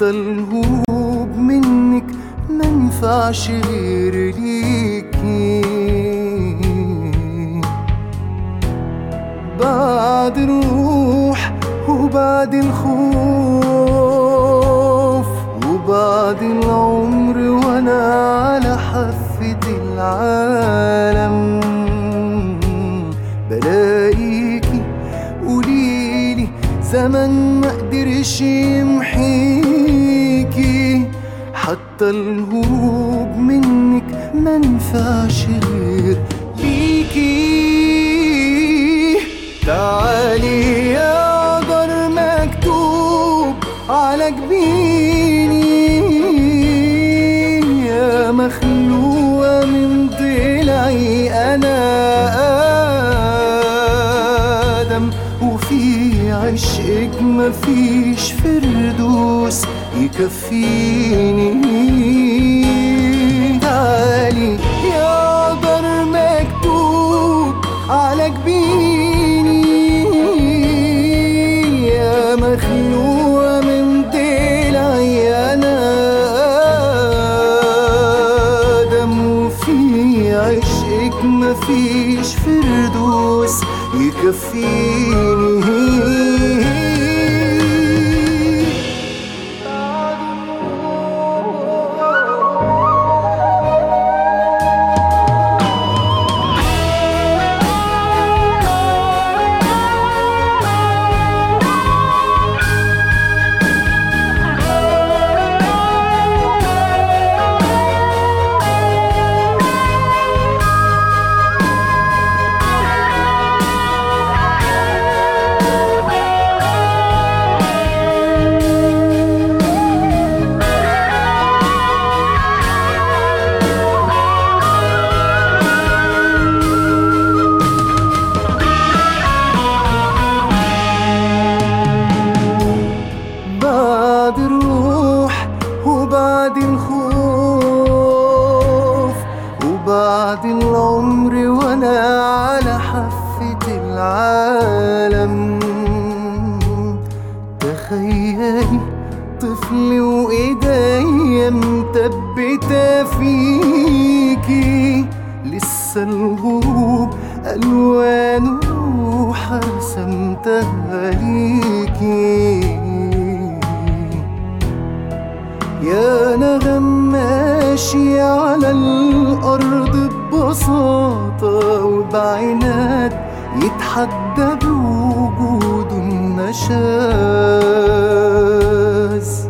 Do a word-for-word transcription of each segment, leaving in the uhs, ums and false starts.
حتى الهروب منك منفعش غير ليكي. بعد الروح وبعد الخوف وبعد العمر وانا على حافة العالم بلاقيكي قوليلي زمن ما قدرش يمحيكي. حتى الهروب منك منفعش غير ليكي. تعالي يا قدر مكتوب على جبيني يا مخلوقة من ضلعي أنا آدم، وفي عشقك مفيش فردوس يكفيني. تعالي يا قدر مكتوب على جبيني يا مخلوقة من ضلعي أنا آدم، وفي عشقك مفيش فردوس يكفيني. بعد الروح وبعد الخوف وبعد العمر وانا على حافة العالم تخيلي طفل وايديا مثبتة فيكي. لسه الغروب الوانه روح رسمتها ليكي. يا نغم ماشي على الأرض ببساطة وبعناد يتحدى بوجوده النشاز.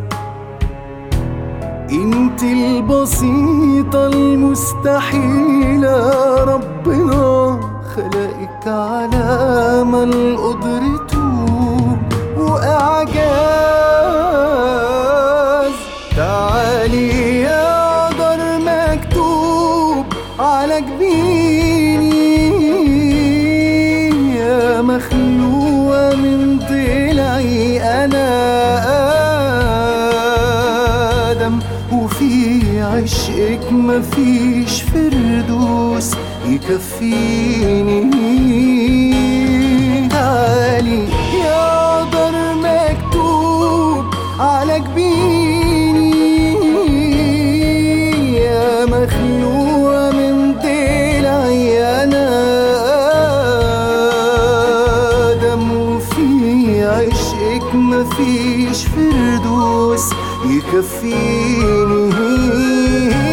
انت البسيطة المستحيلة ربنا خلقك على أمل قدرته وإعجاز. تعالي يا قدر مكتوب على جبيني يا مخلوقة من ضلعي أنا آدم، وفي عشقك مفيش فردوس يكفيني. تعالي يا قدر مكتوب على جبيني يا مخلوقة من ضلعي أنا آدم، وفي عشقك مفيش فردوس يكفيني.